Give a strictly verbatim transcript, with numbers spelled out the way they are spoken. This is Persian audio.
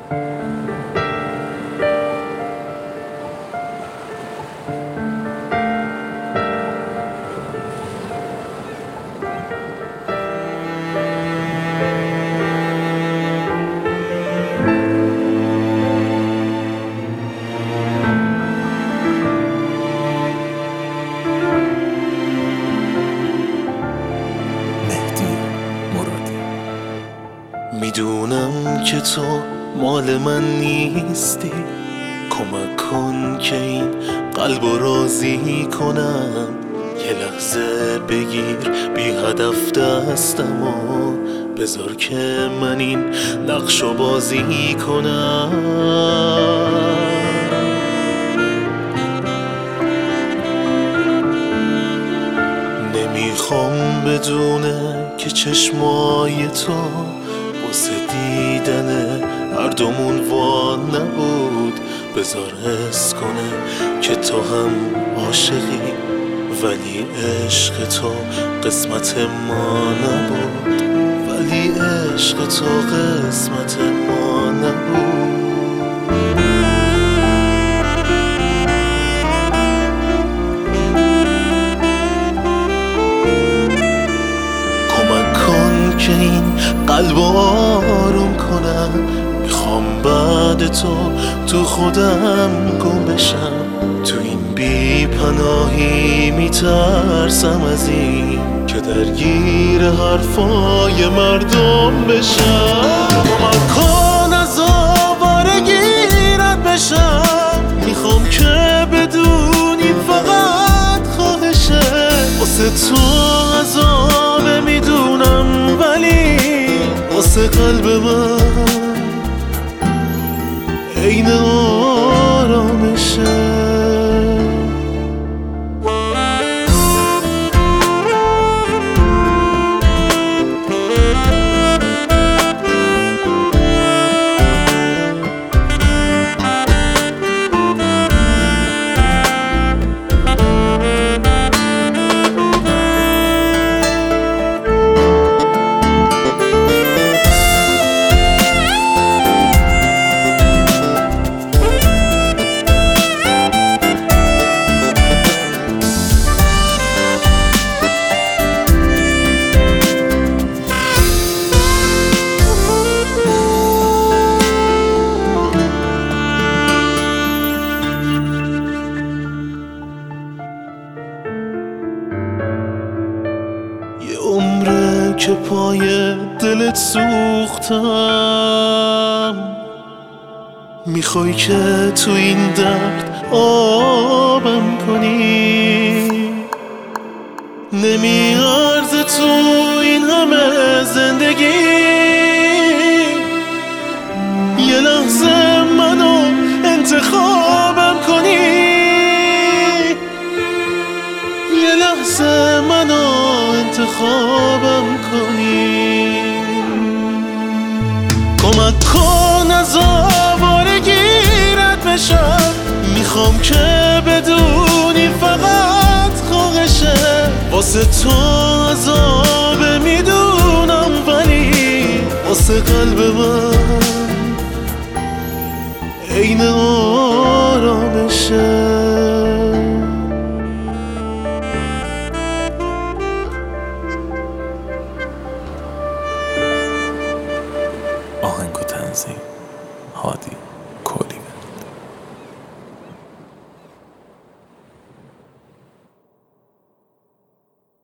میدونم که تو مال من نیستی، کمک کن که این قلبو راضی کنم. یه لحظه بگیر بی هدف دستمو، بذار که من این نقشو بازی کنم. نمیخوام بدونه که چشمای تو واسه دیدن هر دومون وا نبود. بذار حس کنه که تو هم عاشقی، ولی عشق تو قسمت ما نبود. ولی عشق تو قسمت ما نبود. کمک کن که این قلب آروم کنم. میخوام بعد تو تو خودم گم بشم. تو این بی پناهی میترسم از این که درگیر حرفای مردم بشم. کمک کن از آوارگیرت بشم. میخوام که بدونی فقط خواهشه واسه تو عذاب میدونم، ولی واسه قلب من عین آرامشه. عمره که پای دلت سوختم، میخوای که تو این درد آبم کنی. نمیارزه تو این همه زندگی یه لحظه منو انتخابم کنی. یه لحظه منو انتخابم کنی. کمک کن از آوارگیرت بشم. میخوام که بدونی فقط خواهشه واسه تو عذاب میدونم، ولی واسه قلب من عین آرامشه. آهنگ و تنظیم هادی.